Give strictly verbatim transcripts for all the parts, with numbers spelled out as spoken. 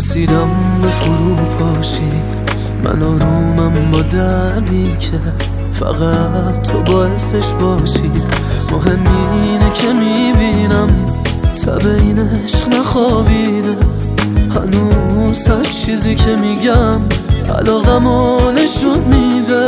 رسیدم به فروپاشی، من آرومم با دردی که فقط تو باعثش باشی. مهم اینه که میبینم تب این عشق نخوابیده، هنوز هر چیزی که میگم علاقمو نشون میده.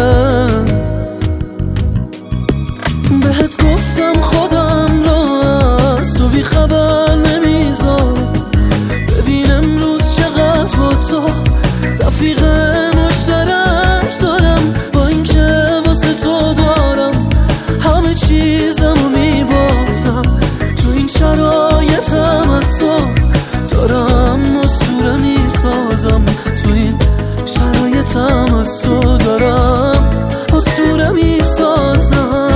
بهت گفتم خودم رو از تو بی خبر نمیذارم، ببین امروز چقدر با تو رفیق مشترک دارم. با اینکه واسه تو دارم همه چیزمو میبازم، تو این شرایطم از تو دارم اسطوره میسازم، تو این شرایطم از تو دارم اسطوره میسازم.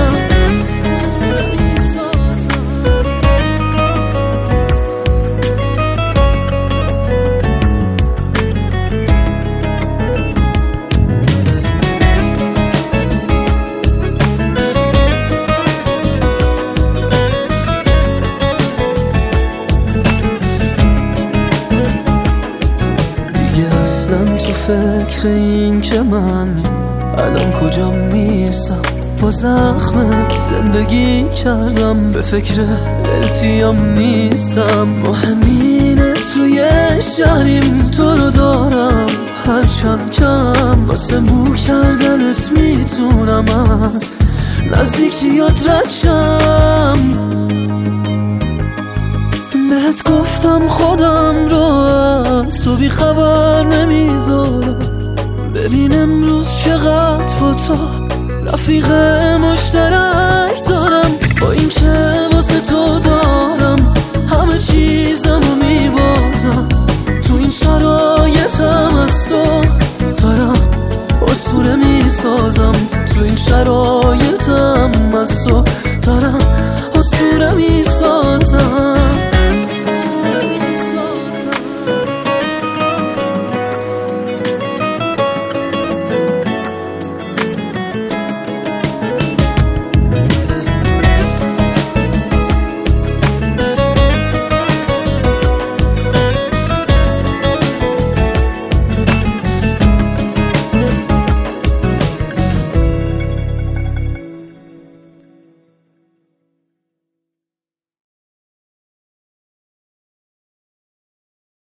تو فکر این که من الان کجام نیستم، با زخمت زندگی کردم، به فکر التیام نیستم. مهمینه توی شهریم تو رو دارم، هرچند کم واسه مو کردنت میتونم از نزدیکیات رد شم. بهت گفتم خودم رو از تو بی خبر نمیذارم، ببین امروز چقدر با تو رفیق مشترک دارم. با این که واسه تو دارم همه چیزمو میبازم، تو این شرایطم از تو دارم اسطوره میسازم، تو این شرایطم از تو